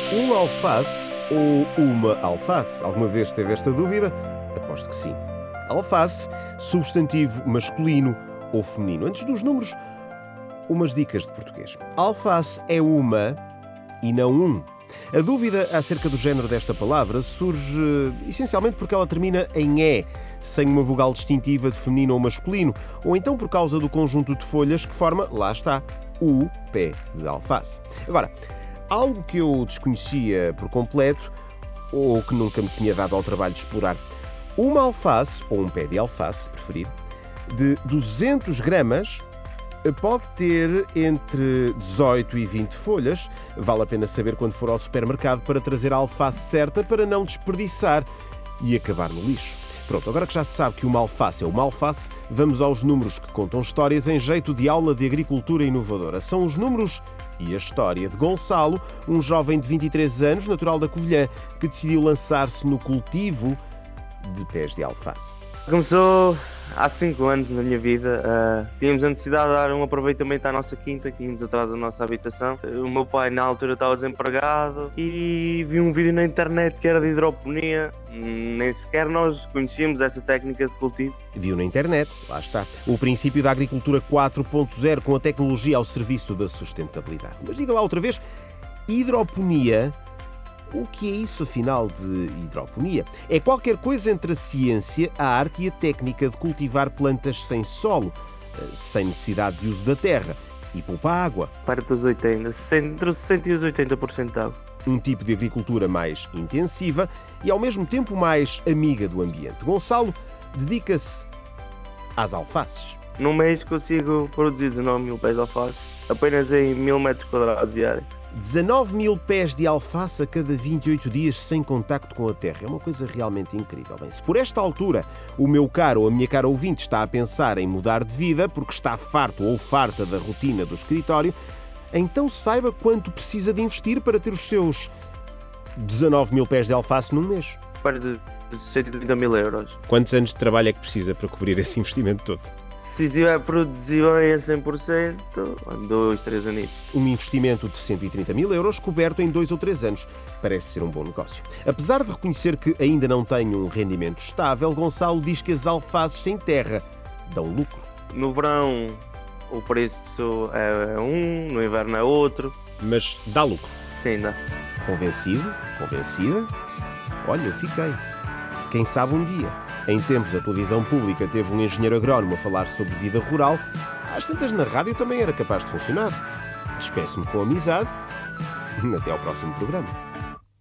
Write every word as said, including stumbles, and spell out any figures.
Um alface ou uma alface? Alguma vez teve esta dúvida? Aposto que sim. Alface, substantivo masculino ou feminino. Antes dos números, umas dicas de português. Alface é uma e não um. A dúvida acerca do género desta palavra surge essencialmente porque ela termina em E, sem uma vogal distintiva de feminino ou masculino, ou então por causa do conjunto de folhas que forma, lá está, o pé de alface. Agora, algo que eu desconhecia por completo, ou que nunca me tinha dado ao trabalho de explorar, uma alface, ou um pé de alface, se preferir, de duzentos gramas, pode ter entre dezoito e vinte folhas. Vale a pena saber quando for ao supermercado para trazer a alface certa para não desperdiçar e acabar no lixo. Pronto, agora que já se sabe que uma alface é uma alface, vamos aos números que contam histórias em jeito de aula de agricultura inovadora. São os números e a história de Gonçalo, um jovem de vinte e três anos, natural da Covilhã, que decidiu lançar-se no cultivo de pés de alface. Começou há cinco anos na minha vida. Uh, tínhamos a necessidade de dar um aproveitamento à nossa quinta, que íamos atrás da nossa habitação. O meu pai na altura estava desempregado e vi um vídeo na internet que era de hidroponia. Nem sequer nós conhecíamos essa técnica de cultivo. Viu na internet, lá está. O princípio da agricultura quatro ponto zero com a tecnologia ao serviço da sustentabilidade. Mas diga lá outra vez, hidroponia. O que é isso, afinal, de hidroponia? É qualquer coisa entre a ciência, a arte e a técnica de cultivar plantas sem solo, sem necessidade de uso da terra, e poupa água. Perto dos oitenta, entre os sessenta e os oitenta por cento de água. Um tipo de agricultura mais intensiva e, ao mesmo tempo, mais amiga do ambiente. Gonçalo dedica-se às alfaces. Num mês consigo produzir dezanove mil pés de alface, apenas em mil metros quadrados diários. dezanove mil pés de alface a cada vinte e oito dias sem contacto com a terra. É uma coisa realmente incrível. Bem, se por esta altura o meu caro ou a minha cara ouvinte está a pensar em mudar de vida porque está farto ou farta da rotina do escritório, então saiba quanto precisa de investir para ter os seus dezanove mil pés de alface num mês. Perto de cento e trinta mil euros. Quantos anos de trabalho é que precisa para cobrir esse investimento todo? Se estiver produzido em cem por cento, dois, três anos. Um investimento de cento e trinta mil euros coberto em dois ou três anos. Parece ser um bom negócio. Apesar de reconhecer que ainda não tem um rendimento estável, Gonçalo diz que as alfaces sem terra dão lucro. No verão o preço é um, no inverno é outro. Mas dá lucro? Sim, dá. Convencido? Convencida? Olha, eu fiquei. Quem sabe um dia. Em tempos, a televisão pública teve um engenheiro agrónomo a falar sobre vida rural. Às tantas, na rádio também era capaz de funcionar. Despeço-me com amizade. Até ao próximo programa.